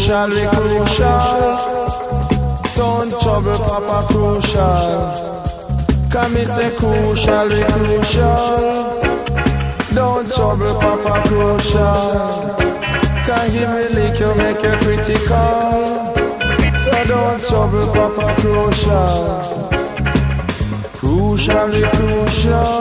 Crucial, we crucial. Sound trouble, Papa crucial. Come me say crucial, we crucial. Don't trouble, Papa crucial. Can give me lick, you make you critical. So don't trouble, Papa crucial. Crucial, we crucial.